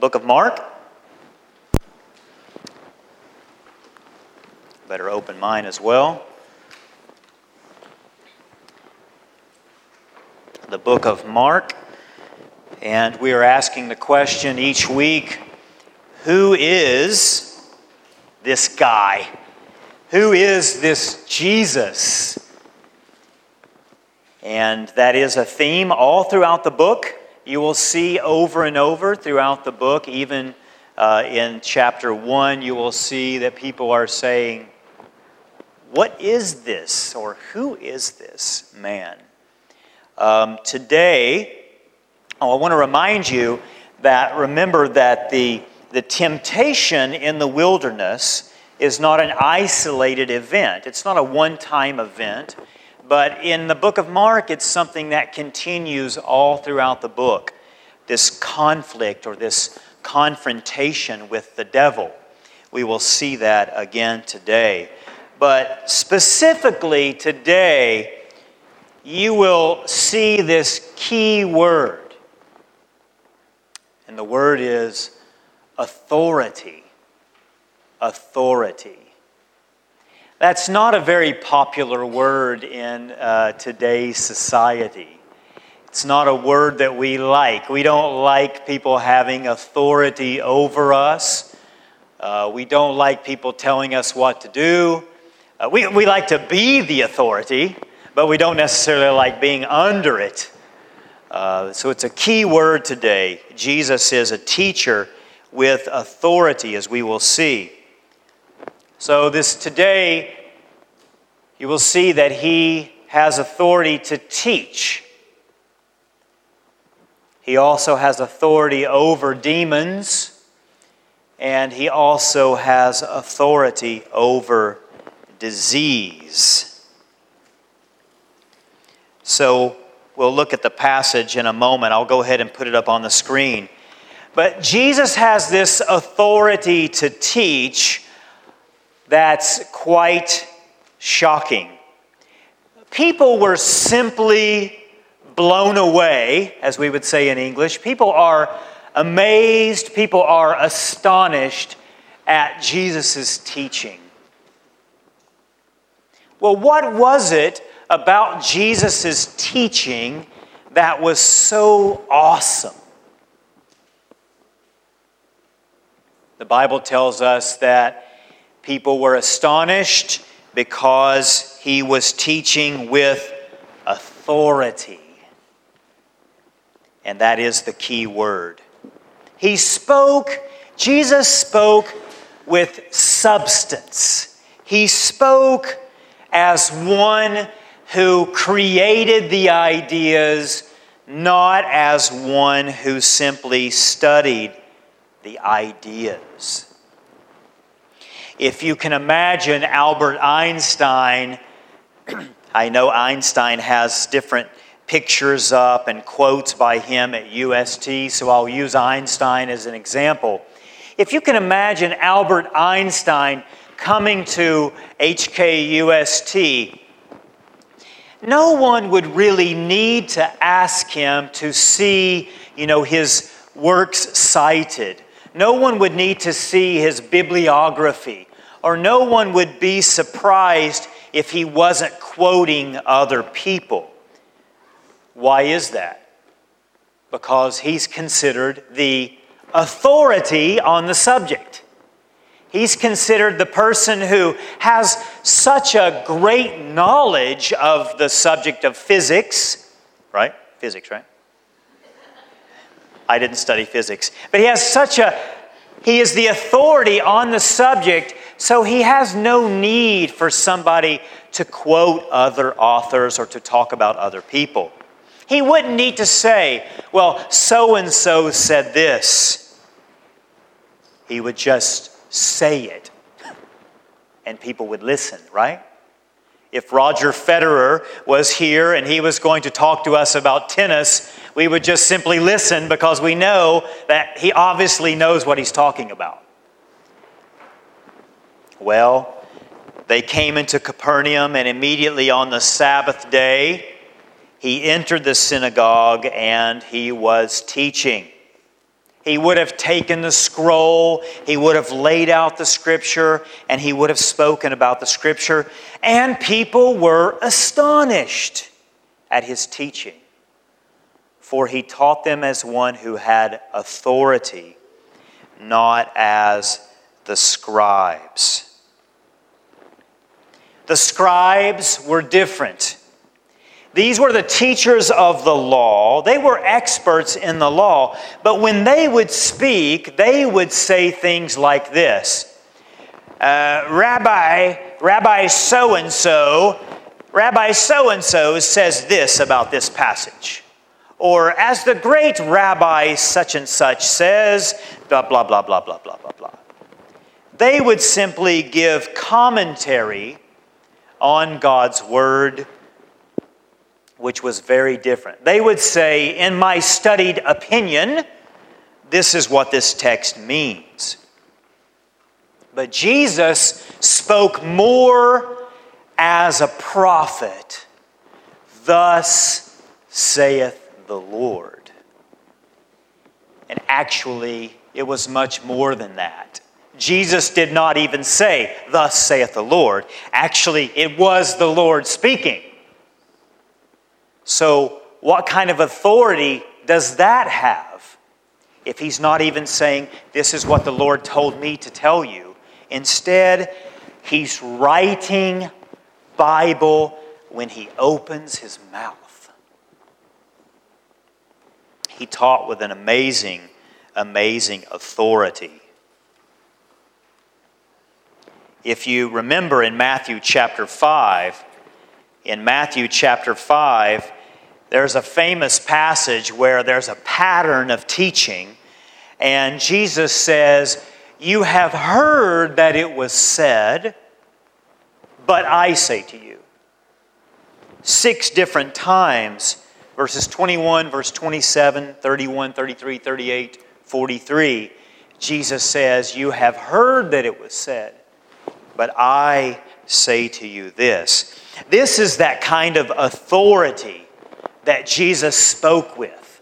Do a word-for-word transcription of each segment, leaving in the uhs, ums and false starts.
book of Mark. Better open mine as well. The book of Mark. And we are asking the question each week, who is this guy? Who is this Jesus? And that is a theme all throughout the book. You will see over and over throughout the book, even uh, in chapter one, you will see that people are saying, what is this? Or who is this man? Um, today, oh, I want to remind you that, remember that the, the temptation in the wilderness is not an isolated event. It's not a one-time event. But in the book of Mark, it's something that continues all throughout the book. This conflict or this confrontation with the devil. We will see that again today. But specifically today, you will see this key word. And the word is authority. Authority. That's not a very popular word in uh, today's society. It's not a word that we like. We don't like people having authority over us. Uh, we don't like people telling us what to do. Uh, we, we like to be the authority, but we don't necessarily like being under it. Uh, so it's a key word today. Jesus is a teacher with authority, as we will see. So this today, you will see that he has authority to teach. He also has authority over demons, and he also has authority over disease. So we'll look at the passage in a moment. I'll go ahead and put it up on the screen. But Jesus has this authority to teach that's quite shocking. People were simply blown away, as we would say in English. People are amazed, people are astonished at Jesus' teaching. Well, what was it about Jesus' teaching that was so awesome? The Bible tells us that people were astonished because he was teaching with authority. And that is the key word. He spoke, Jesus spoke with substance. He spoke as one who created the ideas, not as one who simply studied the ideas. If you can imagine Albert Einstein, I know Einstein has different pictures up and quotes by him at U S T, so I'll use Einstein as an example. If you can imagine Albert Einstein coming to H K U S T, no one would really need to ask him to see, you know, his works cited. No one would need to see his bibliography, or no one would be surprised if he wasn't quoting other people. Why is that? Because he's considered the authority on the subject. He's considered the person who has such a great knowledge of the subject of physics, right? Physics, right? I didn't study physics. But he has such a, he is the authority on the subject, so he has no need for somebody to quote other authors or to talk about other people. He wouldn't need to say, well, so-and-so said this. He would just say it, and people would listen, right? If Roger Federer was here and he was going to talk to us about tennis, we would just simply listen because we know that he obviously knows what he's talking about. Well, they came into Capernaum, and immediately on the Sabbath day, he entered the synagogue and he was teaching. He would have taken the scroll, he would have laid out the Scripture, and he would have spoken about the Scripture. And people were astonished at his teaching, for he taught them as one who had authority, not as the scribes. The scribes were different. These were the teachers of the law. They were experts in the law. But when they would speak, they would say things like this. Uh, Rabbi, Rabbi so-and-so, Rabbi so-and-so says this about this passage. Or as the great Rabbi such and such says, blah, blah, blah, blah, blah, blah, blah, blah. They would simply give commentary on God's Word, which was very different. They would say, in my studied opinion, this is what this text means. But Jesus spoke more as a prophet. Thus saith the Lord. And actually, it was much more than that. Jesus did not even say, thus saith the Lord. Actually, it was the Lord speaking. So, what kind of authority does that have? If he's not even saying, this is what the Lord told me to tell you. Instead, he's writing Bible when he opens his mouth. He taught with an amazing, amazing authority. If you remember in Matthew chapter five, in Matthew chapter five, there's a famous passage where there's a pattern of teaching, and Jesus says, you have heard that it was said, but I say to you. Six different times, verses twenty-one, verse twenty-seven, thirty-one, thirty-three, thirty-eight, forty-three, Jesus says, you have heard that it was said, but I say to you this. This is that kind of authority that Jesus spoke with.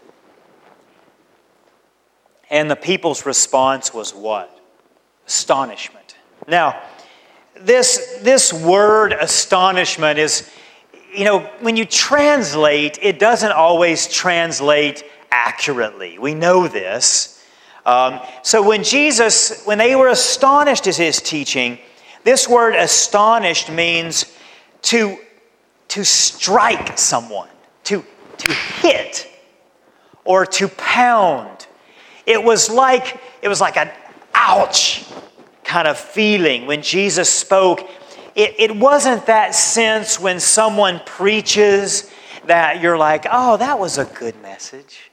And the people's response was what? Astonishment. Now, this, this word astonishment is, you know, when you translate, it doesn't always translate accurately. We know this. Um, so when Jesus, when they were astonished at his teaching, this word astonished means to, to strike someone, to, to hit, or to pound. It was like, it was like an ouch kind of feeling when Jesus spoke. It, it wasn't that sense when someone preaches that you're like, oh, that was a good message.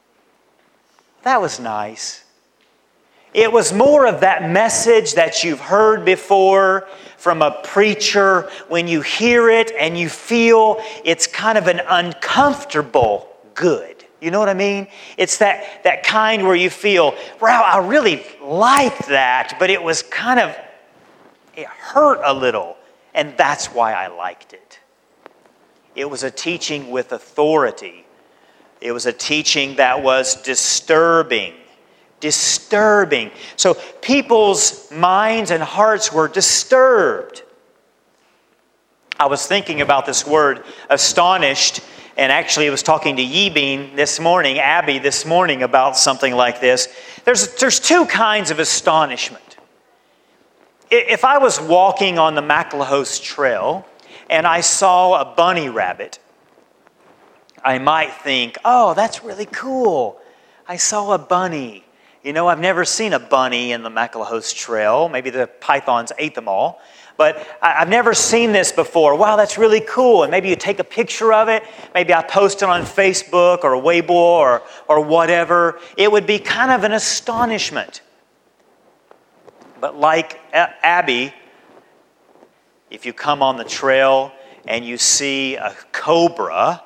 That was nice. It was more of that message that you've heard before from a preacher when you hear it and you feel it's kind of an uncomfortable good. You know what I mean? It's that, that kind where you feel, wow, I really liked that, but it was kind of, it hurt a little, and that's why I liked it. It was a teaching with authority. It was a teaching that was disturbing. Disturbing. So people's minds and hearts were disturbed. I was thinking about this word, astonished, and actually I was talking to Yibin this morning, Abby this morning, about something like this. There's, there's two kinds of astonishment. If I was walking on the Maclehose Trail and I saw a bunny rabbit, I might think, oh, that's really cool. I saw a bunny. You know, I've never seen a bunny in the Maclehose Trail. Maybe the pythons ate them all. But I've never seen this before. Wow, that's really cool. And maybe you take a picture of it. Maybe I post it on Facebook or Weibo or, or whatever. It would be kind of an astonishment. But like Abby, if you come on the trail and you see a cobra,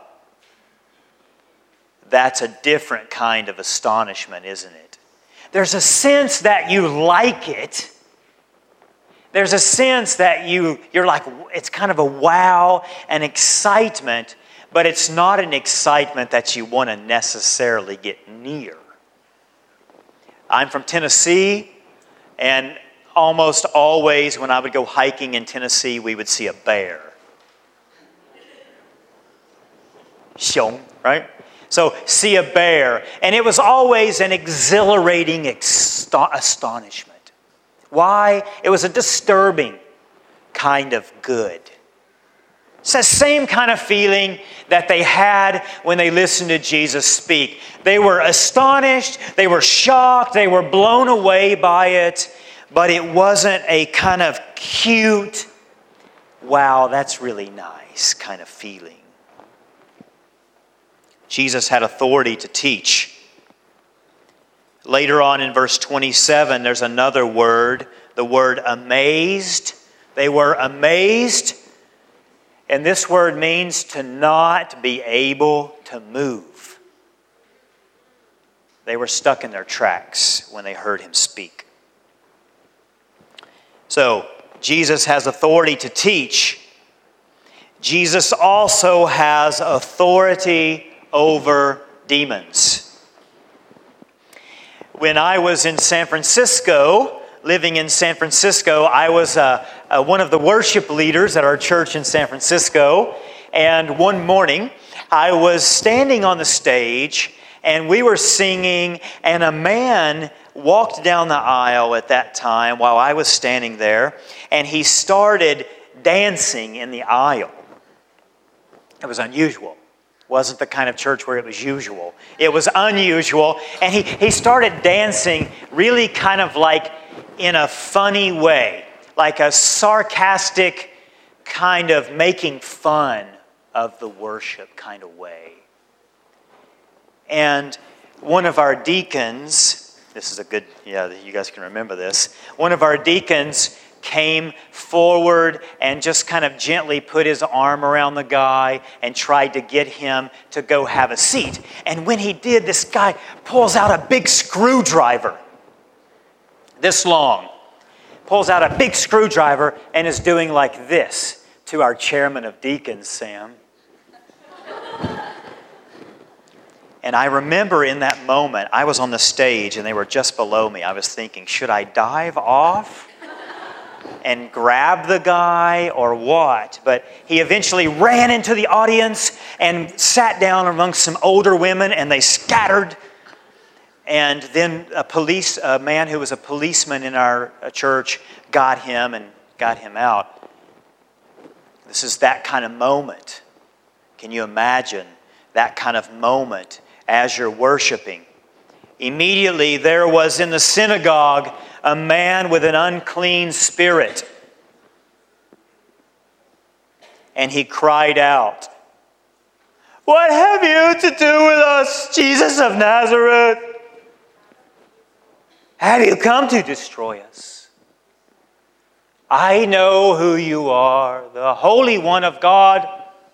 that's a different kind of astonishment, isn't it? There's a sense that you like it. There's a sense that you, you're like, it's kind of a wow, an excitement, but it's not an excitement that you want to necessarily get near. I'm from Tennessee, and almost always when I would go hiking in Tennessee, we would see a bear. Xiong, right? So, see a bear. And it was always an exhilarating exto- astonishment. Why? It was a disturbing kind of good. It's the same kind of feeling that they had when they listened to Jesus speak. They were astonished, they were shocked, they were blown away by it, but it wasn't a kind of cute, wow, that's really nice kind of feeling. Jesus had authority to teach. Later on in verse twenty-seven, there's another word, the word amazed. They were amazed. And this word means to not be able to move. They were stuck in their tracks when they heard him speak. So, Jesus has authority to teach. Jesus also has authority over demons. When I was in San Francisco, living in San Francisco, I was uh, uh, one of the worship leaders at our church in San Francisco. And one morning, I was standing on the stage, and we were singing, and a man walked down the aisle at that time while I was standing there, and he started dancing in the aisle. It was unusual. It wasn't the kind of church where it was usual. It was unusual, and he, he started dancing really kind of like in a funny way, like a sarcastic kind of making fun of the worship kind of way. And one of our deacons, this is a good, yeah, you guys can remember this. One of our deacons came forward and just kind of gently put his arm around the guy and tried to get him to go have a seat. And when he did, this guy pulls out a big screwdriver, this long, pulls out a big screwdriver and is doing like this to our chairman of deacons, Sam. And I remember in that moment, I was on the stage and they were just below me. I was thinking, should I dive off and grab the guy or what? But he eventually ran into the audience and sat down amongst some older women, and they scattered. And then a police, a man who was a policeman in our church got him and got him out. This is that kind of moment. Can you imagine that kind of moment as you're worshiping? Immediately there was in the synagogue a man with an unclean spirit. And he cried out, "What have you to do with us, Jesus of Nazareth? Have you come to destroy us? I know who you are, the Holy One of God."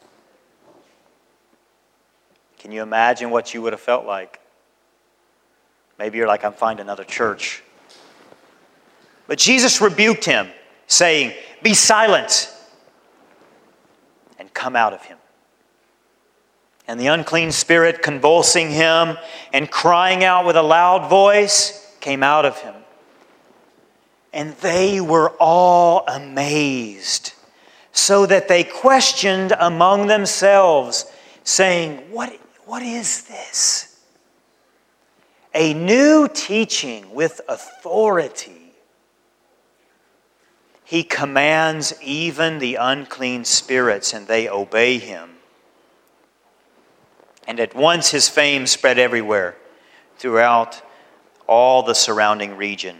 Can you imagine what you would have felt like? Maybe you're like, I'm finding another church. But Jesus rebuked him, saying, "Be silent and come out of him." And the unclean spirit, convulsing him and crying out with a loud voice, came out of him. And they were all amazed, so that they questioned among themselves, saying, What, what is this? A new teaching with authority. He commands even the unclean spirits, and they obey him. And at once his fame spread everywhere, throughout all the surrounding region.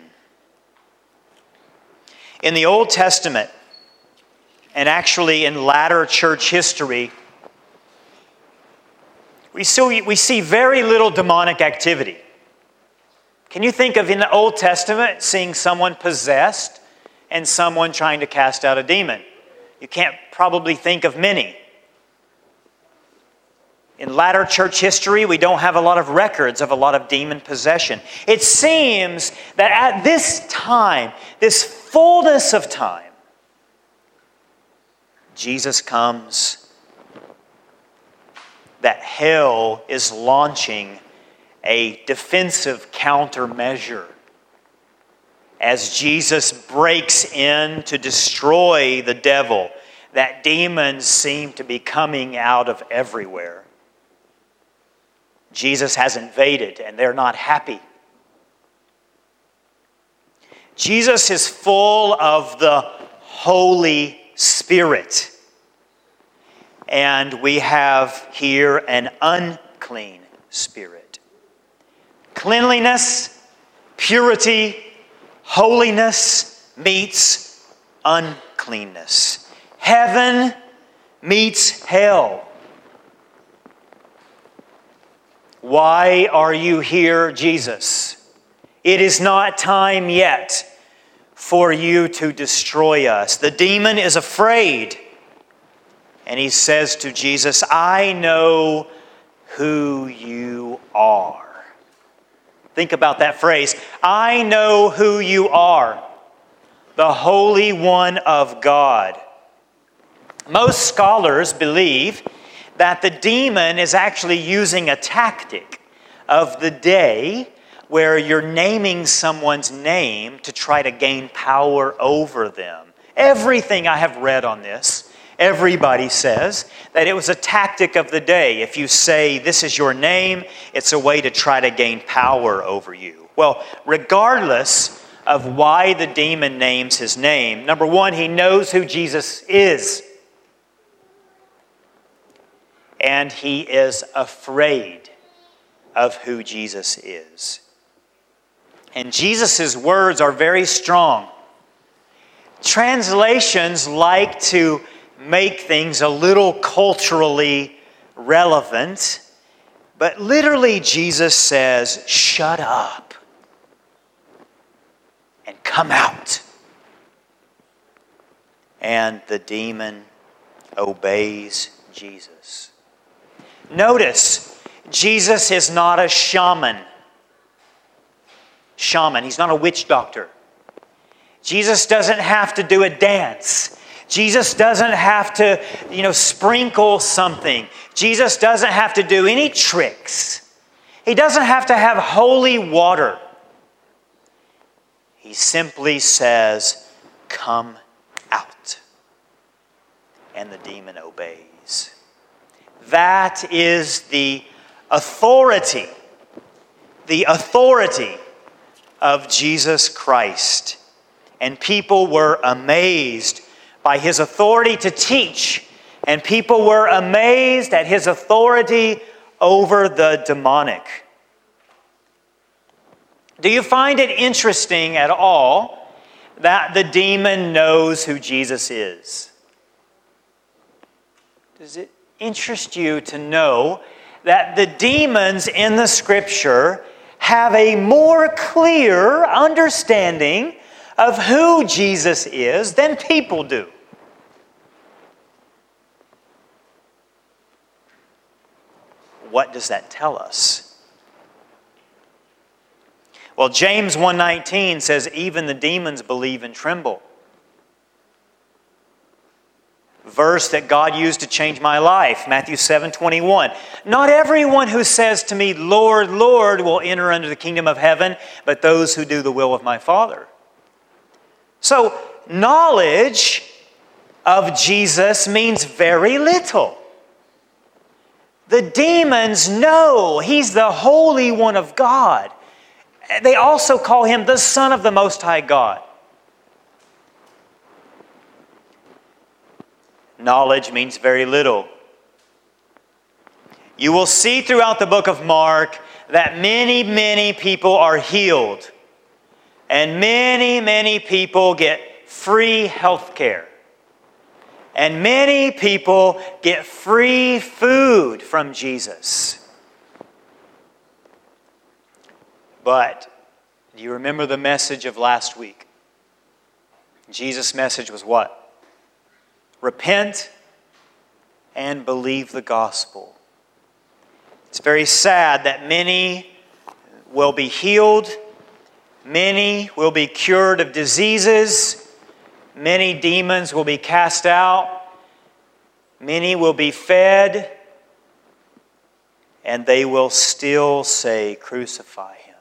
In the Old Testament, and actually in latter church history, we see, we see very little demonic activity. Can you think of in the Old Testament seeing someone possessed and someone trying to cast out a demon? You can't probably think of many. In latter church history, we don't have a lot of records of a lot of demon possession. It seems that at this time, this fullness of time, Jesus comes, that hell is launching a defensive countermeasure as Jesus breaks in to destroy the devil, that demons seem to be coming out of everywhere. Jesus has invaded, and they're not happy. Jesus is full of the Holy Spirit. And we have here an unclean spirit. Cleanliness, purity, holiness meets uncleanness. Heaven meets hell. Why are you here, Jesus? It is not time yet for you to destroy us. The demon is afraid. And he says to Jesus, I know who you are. Think about that phrase. I know who you are, the Holy One of God. Most scholars believe that the demon is actually using a tactic of the day where you're naming someone's name to try to gain power over them. Everything I have read on this, everybody says that it was a tactic of the day. If you say, this is your name, it's a way to try to gain power over you. Well, regardless of why the demon names his name, number one, he knows who Jesus is. And he is afraid of who Jesus is. And Jesus' words are very strong. Translations like to make things a little culturally relevant, but literally Jesus says, shut up and come out. And the demon obeys Jesus. Notice, Jesus is not a shaman. Shaman, he's not a witch doctor. Jesus doesn't have to do a dance. Jesus doesn't have to, you know, sprinkle something. Jesus doesn't have to do any tricks. He doesn't have to have holy water. He simply says, come out. And the demon obeys. That is the authority, the authority of Jesus Christ. And people were amazed by his authority to teach. And people were amazed at his authority over the demonic. Do you find it interesting at all that the demon knows who Jesus is? Does it interest you to know that the demons in the Scripture have a more clear understanding of who Jesus is than people do? What does that tell us? Well, James one nineteen says, even the demons believe and tremble. Verse that God used to change my life, Matthew seven twenty-one. Not everyone who says to me, Lord, Lord, will enter into the kingdom of heaven, but those who do the will of my Father. So, knowledge of Jesus means very little. The demons know he's the Holy One of God. They also call him the Son of the Most High God. Knowledge means very little. You will see throughout the book of Mark that many, many people are healed. And many, many people get free health care. And many people get free food from Jesus. But do you remember the message of last week? Jesus' message was what? Repent and believe the gospel. It's very sad that many will be healed. Many will be cured of diseases. Many demons will be cast out. Many will be fed. and they will still say, "Crucify him."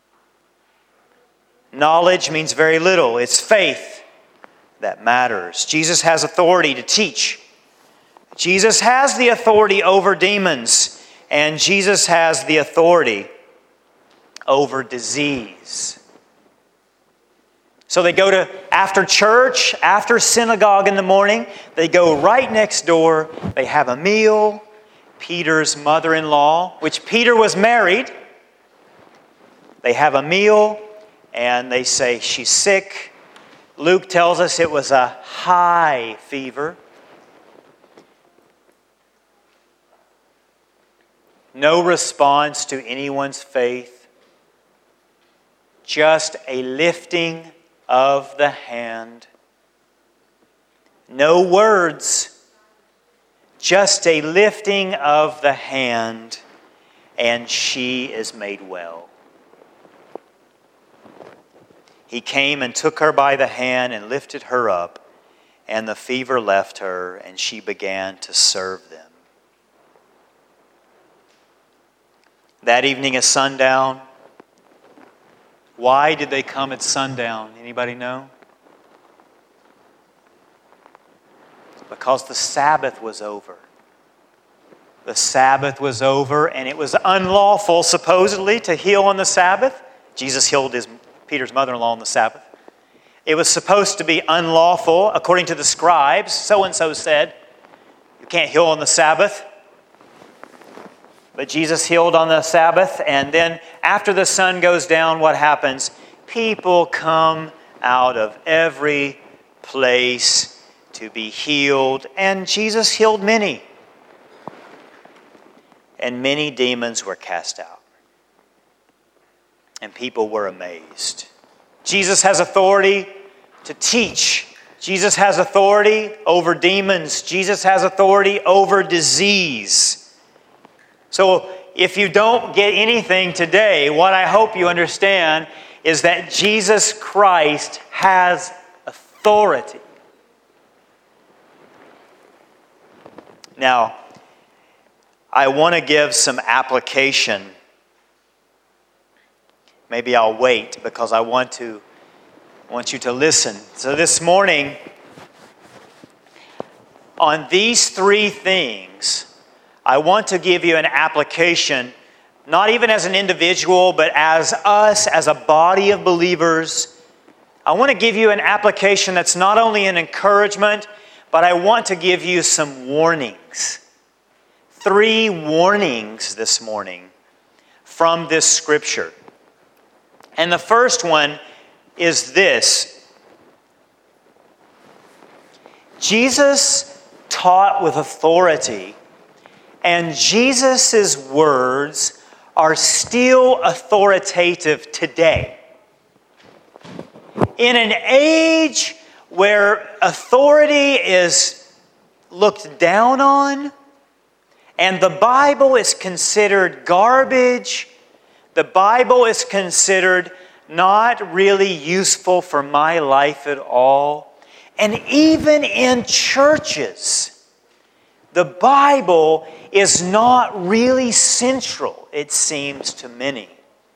Knowledge means very little. It's faith that matters. Jesus has authority to teach. Jesus has the authority over demons, and Jesus has the authority over disease. So they go to, after church, after synagogue in the morning, they go right next door, they have a meal. Peter's mother-in-law, which Peter was married, they have a meal, and they say, "She's sick." Luke tells us it was a high fever. No response to anyone's faith. Just a lifting of the hand. No words. Just a lifting of the hand, and she is made well. He came and took her by the hand and lifted her up, and the fever left her, and she began to serve them. That evening at sundown, why did they come at sundown? Anybody know? Because the Sabbath was over. The Sabbath was over, and it was unlawful, supposedly, to heal on the Sabbath. Jesus healed his, Peter's mother-in-law on the Sabbath. It was supposed to be unlawful, according to the scribes. So-and-so said, you can't heal on the Sabbath. But Jesus healed on the Sabbath, and then after the sun goes down, what happens? People come out of every place to be healed, and Jesus healed many. And many demons were cast out. And people were amazed. Jesus has authority to teach. Jesus has authority over demons. Jesus has authority over disease. So if you don't get anything today, what I hope you understand is that Jesus Christ has authority. Now, I want to give some application. Maybe I'll wait because I want to want you to listen. So this morning, on these three things, I want to give you an application, not even as an individual, but as us, as a body of believers. I want to give you an application that's not only an encouragement, but I want to give you some warnings. Three warnings this morning from this scripture. And the first one is this. Jesus taught with authority, and Jesus' words are still authoritative today. In an age where authority is looked down on, and the Bible is considered garbage, the Bible is considered not really useful for my life at all, and even in churches, the Bible is not really central, it seems to many.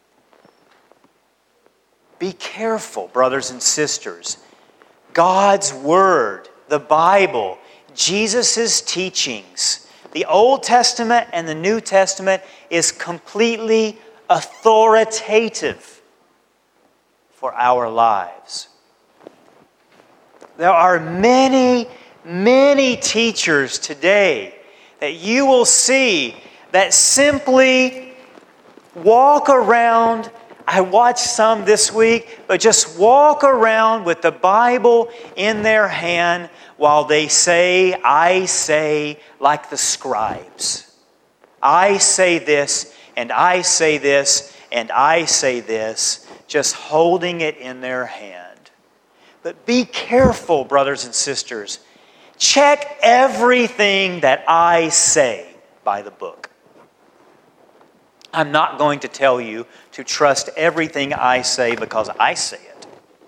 Be careful, brothers and sisters. God's Word, the Bible, Jesus' teachings, the Old Testament and the New Testament is completely authoritative for our lives. There are many, many teachers today that you will see that simply walk around. I watched some this week, but just walk around with the Bible in their hand while they say, I say, like the scribes. I say this, and I say this, and I say this, just holding it in their hand. But be careful, brothers and sisters. Check everything that I say by the book. I'm not going to tell you to trust everything I say because I say it.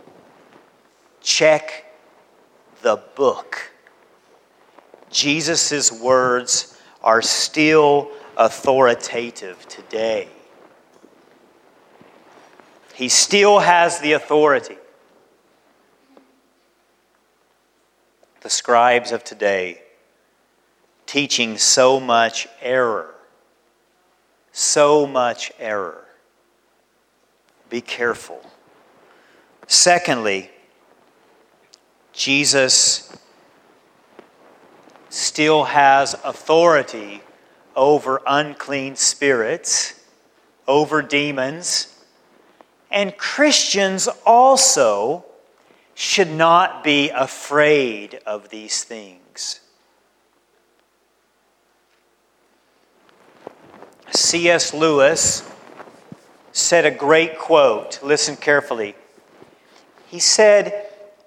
Check the book. Jesus' words are still authoritative today. He still has the authority. The scribes of today teaching so much error. So much error. Be careful. Secondly, Jesus still has authority over unclean spirits, over demons, and Christians also should not be afraid of these things. C S Lewis said a great quote. Listen carefully. He said,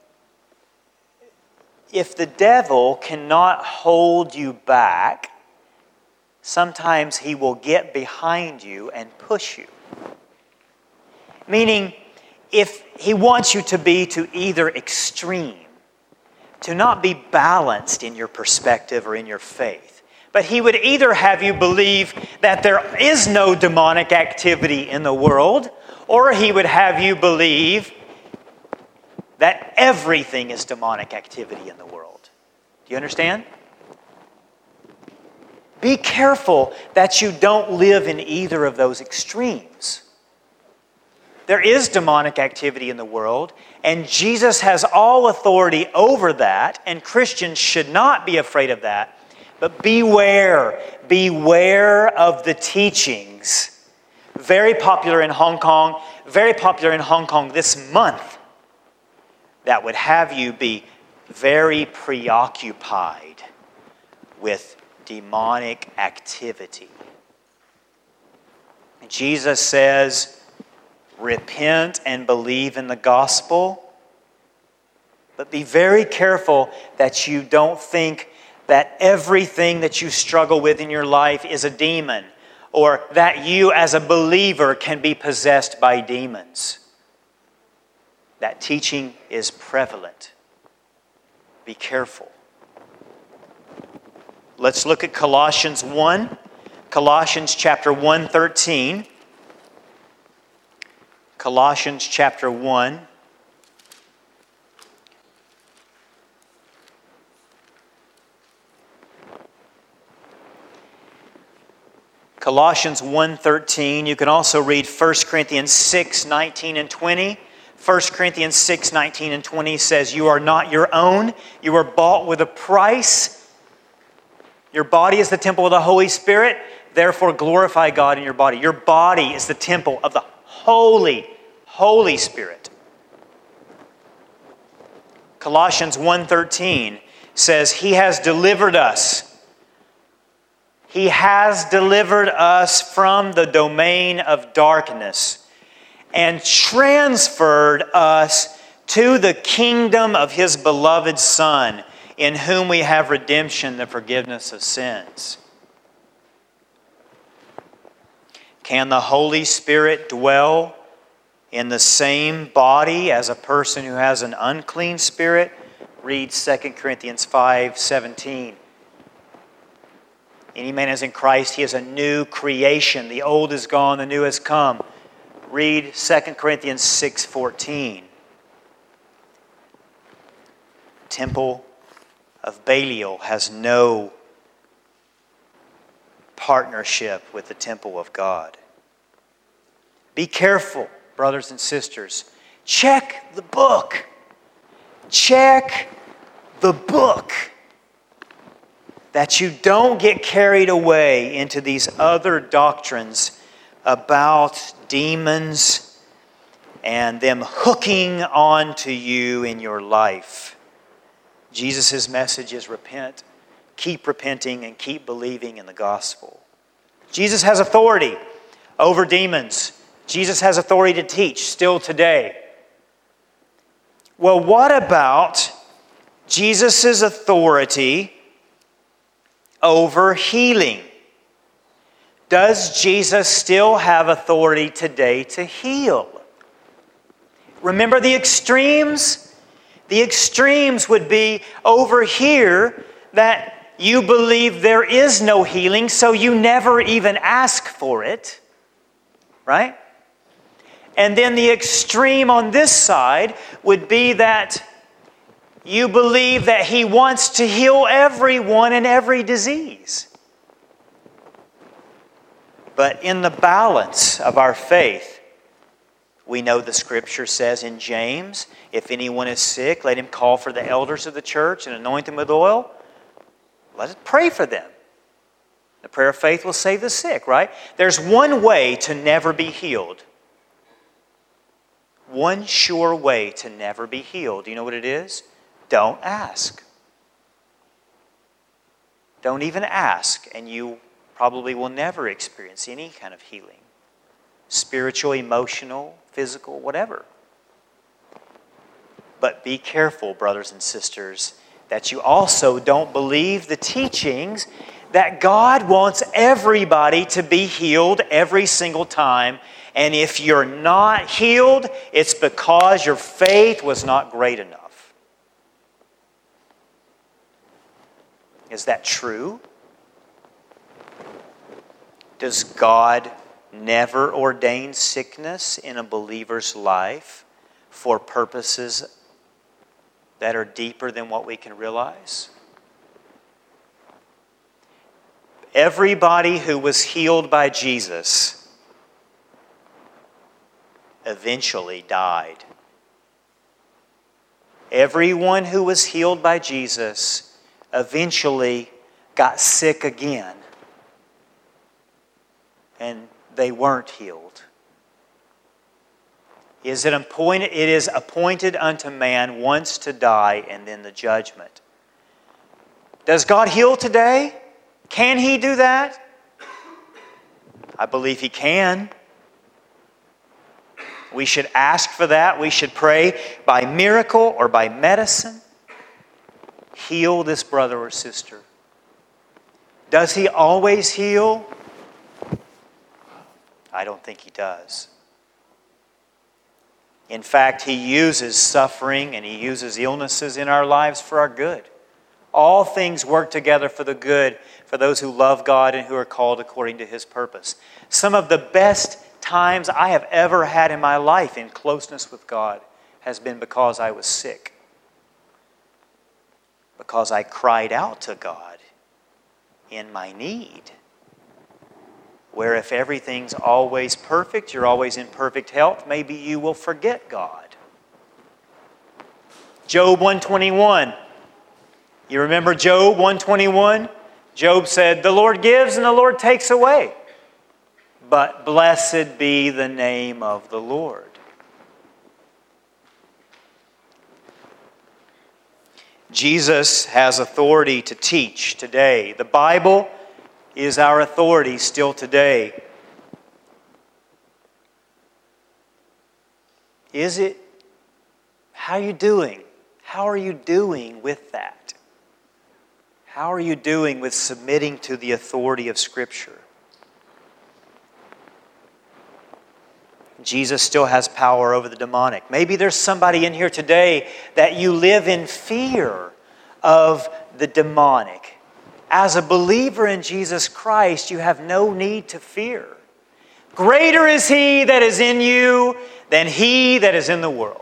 if the devil cannot hold you back, sometimes he will get behind you and push you. Meaning, if he wants you to be to either extreme, to not be balanced in your perspective or in your faith, but he would either have you believe that there is no demonic activity in the world, or he would have you believe that everything is demonic activity in the world. Do you understand? Be careful that you don't live in either of those extremes. There is demonic activity in the world, and Jesus has all authority over that, and Christians should not be afraid of that. But beware, beware of the teachings. Very popular in Hong Kong, very popular in Hong Kong this month, that would have you be very preoccupied with demonic activity. Jesus says, repent and believe in the gospel, but be very careful that you don't think that everything that you struggle with in your life is a demon, or that you as a believer can be possessed by demons. That teaching is prevalent. Be careful. Let's look at Colossians one. Colossians chapter one, thirteen. Colossians chapter one. Colossians one thirteen. You can also read First Corinthians six nineteen and twenty. First Corinthians six nineteen and twenty says, you are not your own. You were bought with a price. Your body is the temple of the Holy Spirit. Therefore glorify God in your body. Your body is the temple of the Holy, Holy Spirit. Colossians one thirteen says, He has delivered us. He has delivered us from the domain of darkness and transferred us to the kingdom of His beloved Son, in whom we have redemption, the forgiveness of sins. Can the Holy Spirit dwell in the same body as a person who has an unclean spirit? Read Second Corinthians five seventeen. Any man is in Christ, he is a new creation. The old is gone, the new has come. Read Second Corinthians six fourteen. Temple of Belial has no partnership with the temple of God. Be careful, brothers and sisters. Check the book. Check the book. That you don't get carried away into these other doctrines about demons and them hooking on to you in your life. Jesus' message is repent, keep repenting, and keep believing in the gospel. Jesus has authority over demons. Jesus has authority to teach still today. Well, what about Jesus' authority over healing? Does Jesus still have authority today to heal? Remember the extremes? The extremes would be over here that You believe there is no healing, so you never even ask for it. Right? And then the extreme on this side would be that you believe that He wants to heal everyone and every disease. But in the balance of our faith, we know the Scripture says in James, if anyone is sick, let him call for the elders of the church and anoint them with oil. Let us pray for them. The prayer of faith will save the sick, right? There's one way to never be healed. One sure way to never be healed. Do you know what it is? Don't ask. Don't even ask, and you probably will never experience any kind of healing. Spiritual, emotional, physical, whatever. But be careful, brothers and sisters, that you also don't believe the teachings that God wants everybody to be healed every single time. And if you're not healed, it's because your faith was not great enough. Is that true? Does God never ordain sickness in a believer's life for purposes that are deeper than what we can realize? Everybody who was healed by Jesus eventually died. Everyone who was healed by Jesus eventually got sick again. And they weren't healed. Is it appointed, it is appointed unto man once to die and then the judgment. Does God heal today? Can He do that? I believe He can. We should ask for that. We should pray by miracle or by medicine. Heal this brother or sister. Does He always heal? I don't think He does. In fact, He uses suffering and He uses illnesses in our lives for our good. All things work together for the good for those who love God and who are called according to His purpose. Some of the best times I have ever had in my life in closeness with God has been because I was sick. Because I cried out to God in my need. Where if everything's always perfect, you're always in perfect health, maybe you will forget God. Job one twenty-one. You remember Job one twenty-one? Job said, the Lord gives and the Lord takes away. But blessed be the name of the Lord. Jesus has authority to teach today. The Bible is our authority still today. Is it? How are you doing? How are you doing with that? How are you doing with submitting to the authority of Scripture? Jesus still has power over the demonic. Maybe there's somebody in here today that you live in fear of the demonic. As a believer in Jesus Christ, you have no need to fear. Greater is He that is in you than he that is in the world.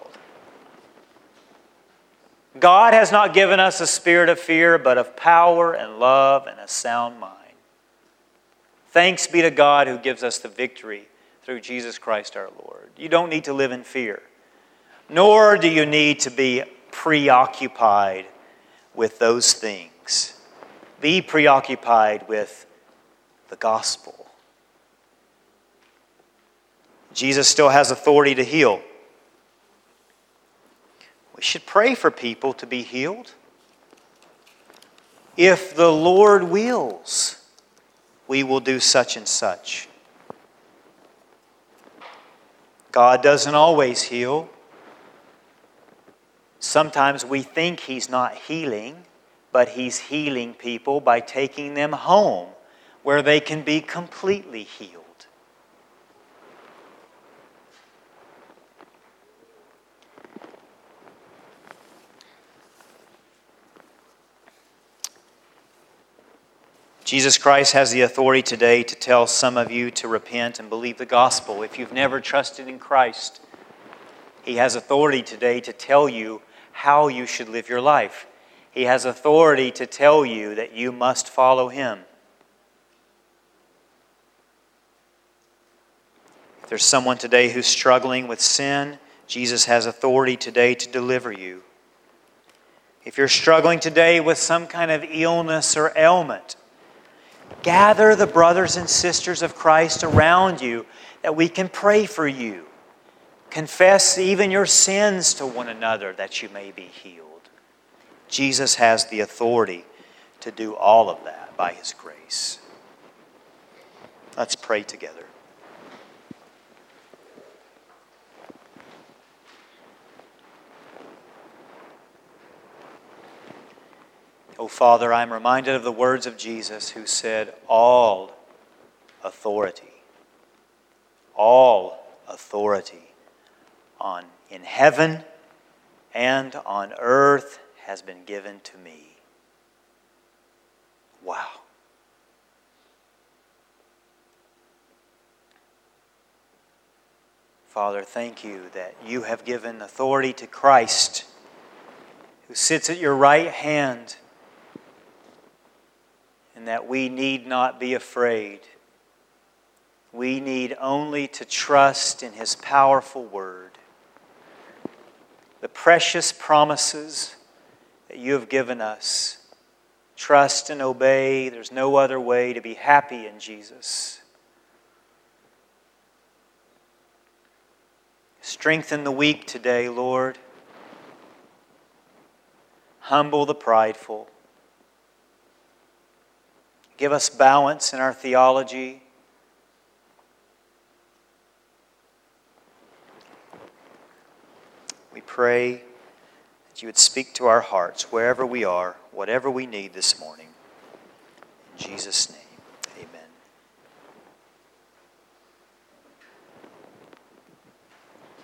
God has not given us a spirit of fear, but of power and love and a sound mind. Thanks be to God who gives us the victory through Jesus Christ our Lord. You don't need to live in fear, nor do you need to be preoccupied with those things. Be preoccupied with the gospel. Jesus still has authority to heal. We should pray for people to be healed. If the Lord wills, we will do such and such. God doesn't always heal. Sometimes we think He's not healing, but He's healing people by taking them home where they can be completely healed. Jesus Christ has the authority today to tell some of you to repent and believe the gospel. If you've never trusted in Christ, He has authority today to tell you how you should live your life. He has authority to tell you that you must follow Him. If there's someone today who's struggling with sin, Jesus has authority today to deliver you. If you're struggling today with some kind of illness or ailment, gather the brothers and sisters of Christ around you that we can pray for you. Confess even your sins to one another that you may be healed. Jesus has the authority to do all of that by His grace. Let's pray together. Oh, Father, I'm reminded of the words of Jesus who said, all authority, all authority on in heaven and on earth has been given to me. Wow. Father, thank you that you have given authority to Christ, who sits at your right hand, and that we need not be afraid. We need only to trust in His powerful word. The precious promises that you have given us. Trust and obey. There's no other way to be happy in Jesus. Strengthen the weak today, Lord. Humble the prideful. Give us balance in our theology. We pray that you would speak to our hearts wherever we are, whatever we need this morning. In Jesus' name, amen.